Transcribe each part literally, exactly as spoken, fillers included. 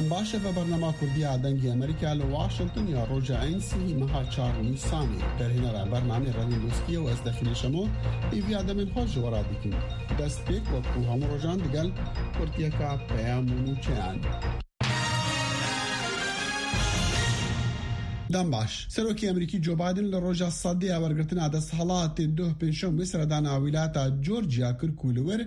دم باشه و برنامه کردی آدنگی امریکا لواشنطن یا روجا اینسی مها چار نیسانی در هنر برنامه رادیو دوسکی و از داخل شما ایوی آدم این جوارا دیکن دست پیک و کو هم روزان دیگر کردی که پیامونو چند دم باش سروکی امریکی جو بایدن لروجا صدی ورگرتن عدس حالات دو پنشم مصر دانا ولایت جورجیا کرکولور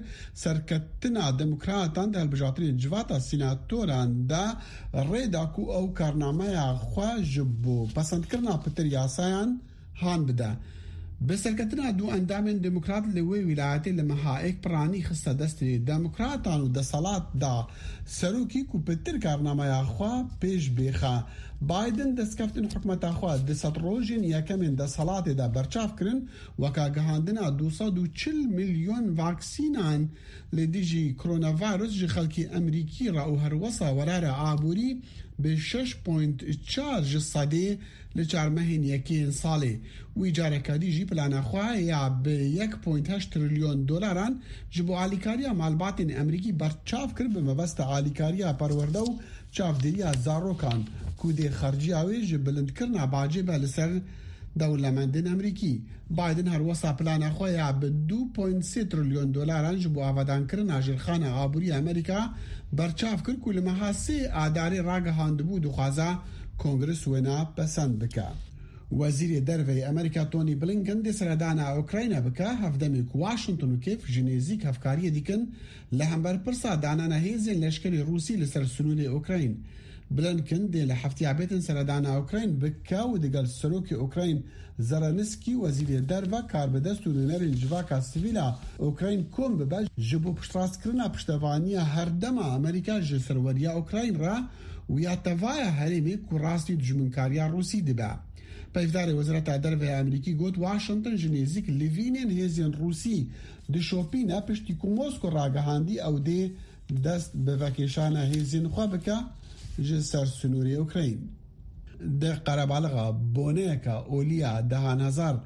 سرکتنا دموکراتان ده البجاترین جواتا سیناتوران دا ریدا کو او کارنامه خوا جبو پسند کرنا پتر یاسایان هان بده بسرکتنا دو اندام دموکرات لوی ولایت لمحائق پرانی خسته دست دموکراتان و د صلات دا سروکی کو پتر کارنامه خوا پیش بیخه بایدن دستکفتن حکومت خوا د سطروجین یکمن د صلات دا برچاف کرن وکا گهاندنا دویست و چهل میلیون واکسینان لدیجی کرونا ویروس جی خلکی امریکی را او هر وسا ورار عابوری به شش ممیز چهار صدی لچار مهین یکین ساله و اجاره کاری جی پلان خواه یا به یک ممیز هشت تریلیون دلاران جبو آلیکاریا مالبات امریکی برچاف کرد به مبست آلیکاریا پرورده و چافدریا زاروکان کود خرجی آوی جبلند کرنا باجه بلسر دولمندن امریکی بایدن هر وسا پلان خواه یا به دو ممیز سه تریلیون دلاران جبو آودان کرن آجرخان عابوری امریکا برچاف کرد که لمحا سه آداری راگه هاندبو دو خوازا کنگرس وینا پسند بکا وزیر دروی امریکا تونی بلینکن دی سردانا اوکراین بکا هفدمی که واشنطن و کیف جنیزیک هفکاری دیکن لهمبر پرسا دانانا هیزین لشکری روسی لسر سنون اوکراین بلینکن دی لحفتی عبیتن سردانا اوکراین بکا و دیگل سروک اوکراین زرانسکی وزیر دروا کار بدست و نرین جواکا سویلا اوکراین کوم ببا جبو پشتراست کرنا پشتوانی هر دم امریکا جسروریا اوکراین را و یا توایا هریمی که راستی دجمنکاریا روسی دبا پیفدار وزارت دروا امریکی گوت واشنطن جنیزیک لیوینین هیزین روسی د شوپینا پشتی کو موسکو راگهاندی او دی دست به وکیشان هیزین خو بکا جسر سنوری اوکراین د قربالغا بونیکا اولیا دهان هزار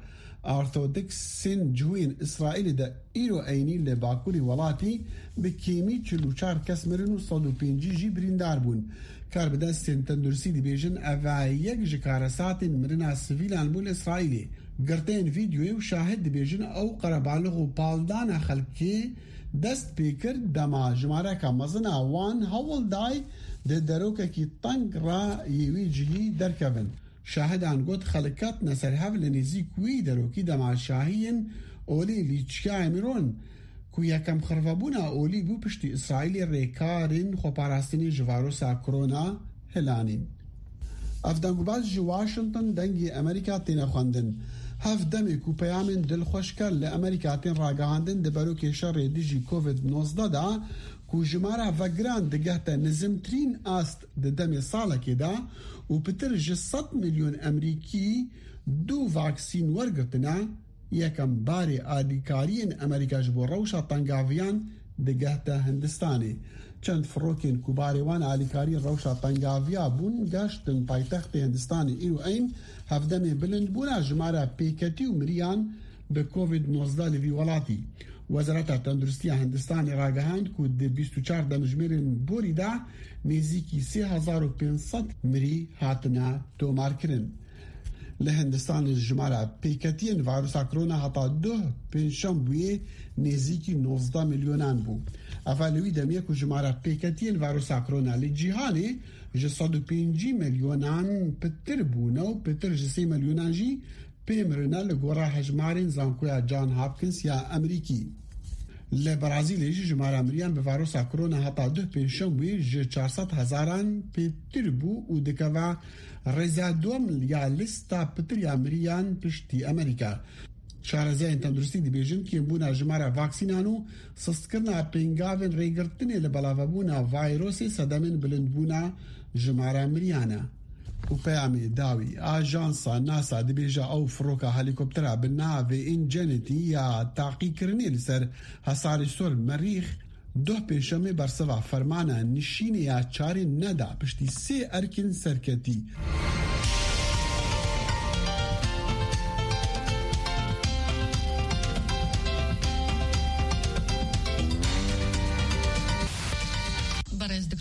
ارتودکسین جوین اسرائیل د ایرو اینی لباکوری ولاتی بکیمی چلو چار کس مرنو صد و پنجی جی بریندار بون کار بدستین تندرسی دی بیجن اوه یک جکارساتین مرنا سویلان بول اسرائیلی گرتین ویدیوی و شاهد دی بیجن او قربالغو پالدان خلکی دست پیکر دما جماره که مزنا وان هول دای د دروکه کی تنگ را یوی جهی درکوین شاهدان گوت خلقات نصر حول نزی کوی دروکی دما شاهین اولی لیچکا امیرون کو یکم خرفبونا اولی بو پشتی اسرائیل ریکارین خو پاراستنی جواروسا کرونا هلانین افدانگو باز جو واشنطن دنگی امریکا تینا خواندن هف دمی کو پیامین دل خوشکر لامریکا تین راگاندن دبرو که شر دیجی کووید نوزده دا کو جماره وگران دگهتا نزمترین است د دمی ساله که دا و پتر جصد میلیون امریکی دو واکسین ورگتنا یکم باری آلیکارین امریکا جبو روشا تنگاویان دگهتا هندستانی چند فروکین کوباری وان آلیکاری روشا تنگاویا بون گشتن پایتخت هندستانی ایرو این هفدمی بلند بونا جماره پیکتی و مریان به کووید نوزده لوی ولاتی وزارت تندرستی هندستان راگهاند که ده بیست و چهار دمجمرین بوری ده نزدیکی سه هزار و پانصد مری هاتنا تومار کرن لهندستان جماره پیکتین ویروسا کرونا حتا دو پنشم بویه نزدیکی نوزده میلیونان بو اولوی دمیه که جماره پیکتین ویروسا کرونا لجیهانی جصد و پنجی میلیونان پتر بونه و پتر جسی میلیونان جی پیمرنا لگورا هجمارین زانکویا جان هاپکینس یا امریکی لبرازیل جی جماره امریان به ویروسا کرونا حتا دو پنشم بویه جه چهارصد هزاران پتر بو و دکوا رزا دوم یا لیستا پتر امریان پشتی امریکا شارزه تندرستی دی بیجن که بونا جماره واکسینانو سستکرنا پینگاوین ریگرتنی لبلاو بونا ویروسی صدامین بلند بونا جماره امریانا و پیامی داوی آجانسا ناسا دی بیجا او فروکا هلیکوپترا بناوی این جنتی یا تاقی کرنی لسر حساری سور مریخ دو پیشمی برسوا فرمانا نشینی یا چاری ندا پشتی سی ارکن سرکتی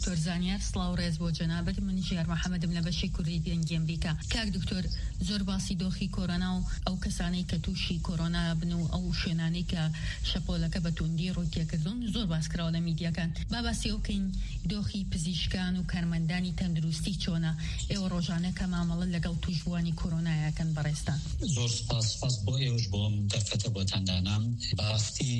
دکتۆر زانیار سڵاو ڕێز بۆ جەنابەت من ژیار محەممەدم لە بەشی کوردی دەنگی ئەمریکا. کاک دکتۆر زۆر باسی دۆخی کۆرۆنا و ئەو کەسانەی کە تووشی کۆرۆنا بن و ئەو شوێنانەی کە شەپۆلەکە بە توندی ڕووتێکردون زۆر باسکراوە لە میدیاکان. با باسی ئەو بکەین دۆخی پزیشکان و کارمەندانی تەندروستی چۆنە ئێوە ڕۆژانە کە مامەڵە لەگەڵ تووشبووانی کۆرۆنایەکەن بەڕێستان. زۆر سپاس سپاس بۆ ئێوەش بۆم دەرفەتە بۆتاندانام. باستی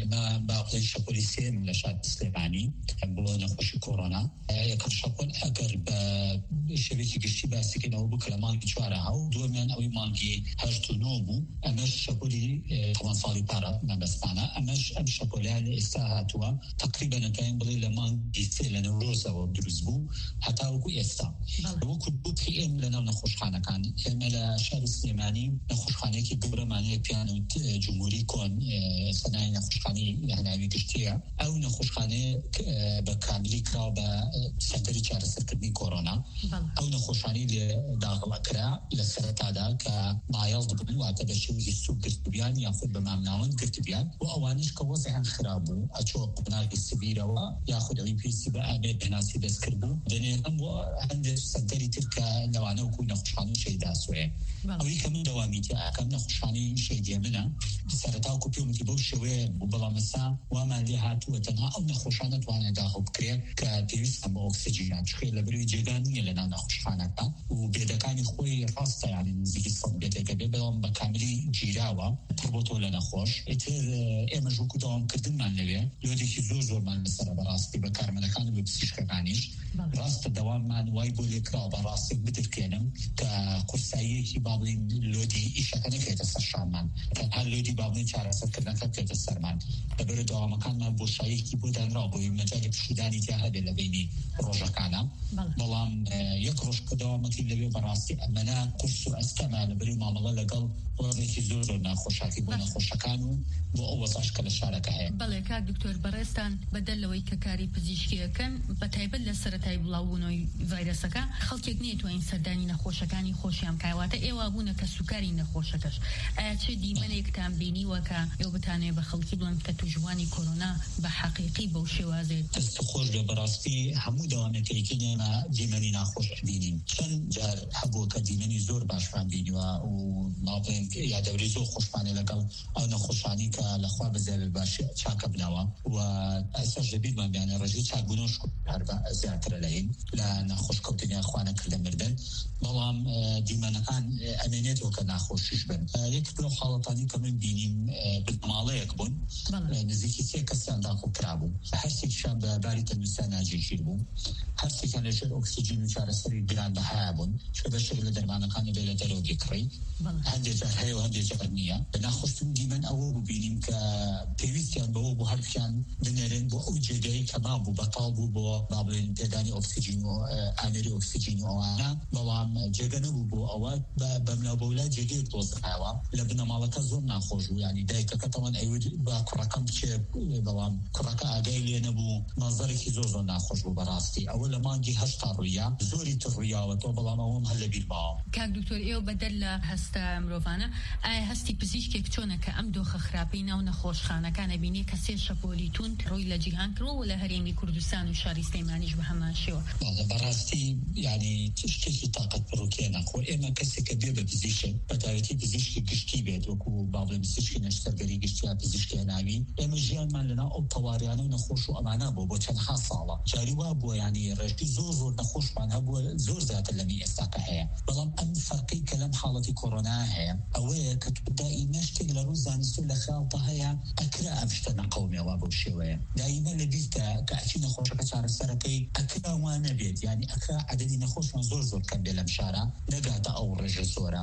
باڵی شەپۆلی سێم لە شاد سلێمانی بۆ نەخۆشی کۆرۆنا. یەکەم شەپۆل ئەگەر بە شەوێکی گشتی باسیکردنەوە بوو کە لە مانگی چوارە هەو دووەمیان ئەوەی مانگی هەشت و نۆ بوو. ئەمەش شەپۆلی تەوان ساڵی پارە مەبەستانە. ئەمەش ئەم شەپۆلیان لە ئێستا هاتووە تقریبا نەتوانین بڵێ لە مانگی سێ لە نەورۆزەوە دروست بوو هەتا وەکو ئێستا. وەکو بووکی ئێم لەناو نەخۆشخانەکان ئێمە لە شاری سلێمانی نەخۆشخانەیەکی گەورەمانەیە پیان و جمهوری کۆن سەنای نەخۆشخانەی هەناوی گشتیە. ئەو نەخۆشخانەیە بە کاملی کراوە بە سەنتەری چارەسەرکردنی کۆرۆنا. ئەو نەخۆشخانەی لێ داغڵەکرا لە سەرەتادا کە مایەڵ دەبن واتە بە شێوەیەکی سووک گرتبیان یاخود بە مامناوەند گرتبیان و ئەوانش کە وەزعیان خراپ بوو ئەچۆ قوتابی سبیرەوە یاخود ئەوی پێویستی بە ئامێر هێناسی دەست کرد بوو دەنێرم بۆ هەندێک سەنتەری تر کە لەوانە وەکو نەخۆشخانەی شەیداسوێ. ئەوەی کە من دەوامیتی ئەکەم نەخۆشخانەی شەیدیە منە سەرەتاوەکو پێوتی بەو شێوەیە بوو بەڵام ئێستا وامان لێ هاتووە تەنها ئەو نەخۆشانە توانێت داخڵ بکرێت کە پێویستە بە ئۆکسیجینان چخێ لە بەروی جێگان نییە لەناو نەخۆشخانەکە و بێدەکانی خۆی ڕاستە یانی نزیکی سەد بێدەکە بێ بەڵام بە کاملی گیراوە پڕ بۆ تۆ لە نەخۆش. ئیتر ئێمەش وەکو دەوامکردنمان لەوێ لۆدێکی زۆر زۆرمان لەسەرە بەڕاستی بە کارمەندەکان و بە پزیشکەکانیش ڕاستە دەواممان وای بۆ لێکراوە بەڕاستی بدرکێنم کە قورساییەکی با بڵین لۆدی ئیشەکە نەکرێتە سەر شانمان تەنها لۆدی با بڵین چارەسەرکردنەکە بکرێتە سەرمان لەبەرە دەوامەکانمان بۆشاییەکی بۆ دانراوە بۆی مەجالی پشودانی تیا هەبێ لە بینی ڕۆژەکانە. بەڵام یەک ڕۆژ کە دەوامەتی لەوێ بەڕاستی ئەمەنا قورس و ئەستەما لەبەری مامەڵە لەگەڵ وەڵێکی زۆر زۆر ناخۆشاکی بۆ نەخۆشەکان و بۆ ئەو وەزاش کە لە شارەکە هەیە. بەڵێ کاک دکتۆر بەڕێستان بەدەلەوەی کە کاری پزیشکیەکەن بە تایبەت لە سەرەتای بڵاوبوونەوەی ڤایرەسەکە خەڵکێک نێتوانین سەردانی نەخۆشەکانی خۆشیان کایواتە ئێوە بوونە کە سوکاری نەخۆشەکەش. ئایا چه دیمەنێکتان بینیوە کە ئێوە بتانێ بە خەڵکی بڵێن کە تووشبووانی کۆرۆنا بە حەقیقی بەو شێوازێت؟ دەست خۆش بێ بەڕاستی هەموو دەوامەکەیەکی نێمە دیمەنی ناخۆش بینین. چەند جار هەبووە کە دیمەنی زۆر باشمان بینیوە و ناڵێن یا دەوری زۆر خۆشمانێ لەگەڵ ئەو نەخۆشانی کە لەخوا بەزێبێ باشی چاکە بنەوە و ئەسەش دەبیتمان بیانە ڕێژی چاکبوونەوەش هەر زیاترە لەین لە نەخۆشکەوتنی خوانە کردە مردن. بەڵام دیمەنەکان ئەمێنێتەوە کە ناخۆشیش بن. یەک لەو حاڵەتانی کە من بینیم ماڵەیەک بوون نزیکی سێ کەسیان داخڵ کرابوو هەرسێکیشان بە باری تەندروستیان ناجێگیر بوو هەرسێکیان لەژێر ئۆکسیجین و چارەسەری گران بەها بوون چکە بەشێک لە دەرمانەکانی بێ لە دەرەوە دەکڕی هەندێک جار هەیە و هەندێک جار نییە. ناخۆشتن دیمەن ئەوە ببینیم کە پێویستیان بەوە بۆ هەرکیان بنێرن بۆ ئەو جێگەی کە مابوو بەتاڵ بوو بۆ با بڵێن پێدانی ئۆکسیجین و ئامێری ئۆکسیجین و ئەوانە بەڵام جێگە نەبوو بۆ ئەوە بەملاو بەولا جێگەیەک دۆزراوە لە بنەماڵەکە زۆر ناخۆش بوو یانی دایکەکە تەوان ئەیود با کوڕەکەم بچێ بەڵام کوڕەکە ئاگای لێ نەبوو مەنزەرێکی زۆر زۆر ناخۆش بوو بەڕاستی. ئەوە لە مانگی هەشتا ڕوویە زۆری تر ڕوویاوەتەوە بەڵام ئەوەم هەر لە بیر ماوە. کاک دکتۆر ئێوە بەدەر لە هەستە مرۆڤانە ئایا هەستی پزیشکێک چۆنە کە ئەم دۆخە خراپەی ناو نەخۆشخانەکانە بینێ کە سێ شەپۆلی توند ڕووی لە جیهان کردەوە لە هەرێمی کوردستان و شاری سلێمانیش بە هەمان شێوە؟ بەڕاستی یعنی شتێکی تاقەت بڕووکێ نەخۆ ئێمە کەسێکە بێ بە پزیشک بەتایبەتی پزیشکی گشتی بێت وەکو باڵێ پزیشکی نەشتەرگەری گشتی یا پزیشکی هەناوی ئێمە ژیانمان لەناو ئەو تەواریانە و نەخۆش و ئەمانە بوو بۆ چەندها ساڵە جاری وا بووە یعنی ڕێژی زۆر زۆر نەخۆشمان هەبووە زۆر زیاتر لەمی ئێستاکە هەیە. بەڵام ئەم فەرقی کە لەم حاڵەتی کۆرۆنا هەیە ئەوەیە کە دائیمە شتێک لە ڕوو زانست و لە خاڵتە هەیە ئەکرا ئەم شتە نەقەومێەوە بەو شێوەیە دائیمە لە بیرتە کە ئەچی نەخۆشەکە چارەسەرەکەی ئەکرا وان نەبێت یعنی ئەکرا عەدەدی نەخۆشمان زۆر زۆر کەم بێ لەم شارە نەگاتە ئەو ڕێژە زۆرە.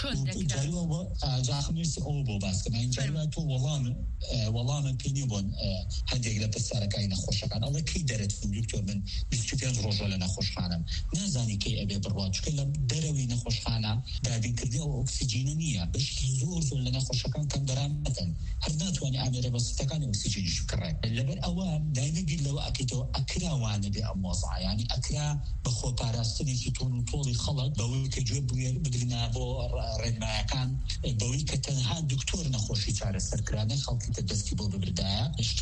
جاریوە جاخمێسی ئەو بۆ باسکەمان جاریوە تۆ وەڵام وەڵامە پێنی بۆن هەندێک لە پرسیارەکانی نەخۆشەکان ئەڵێ کەی دەرێت دکتۆر من بیست و پێنج ڕۆژە لە نەخۆشخانەم نازانی کەی ئەبێ بڕوات چکە لە دەرەوەی نەخۆشخانە دابینکردنی ئەو ئۆکسیجینە نییە بەشی زۆر زۆر لە نەخۆشەکان کەم دەرامەتەن هەر ناتوانێت ئامێرە بەسیستەکانی ئۆکسیجینیش بکڕێت. لەبەر ئەوە دایمە بیر لەوە ئەکەیتەوە ئەکراوانە بێ ئەم وەزعە یعنی ئەکرا بە خۆپاراستنێکی تۆن و تۆڵی خەڵک بەوەی کە گوێ بگرنا بۆ ڕێنمایەکان بەوەی کە تەنها دکتۆر نەخۆشی چارەسەرکرانە خەڵکی تە دەستی بۆ ببردایە شتی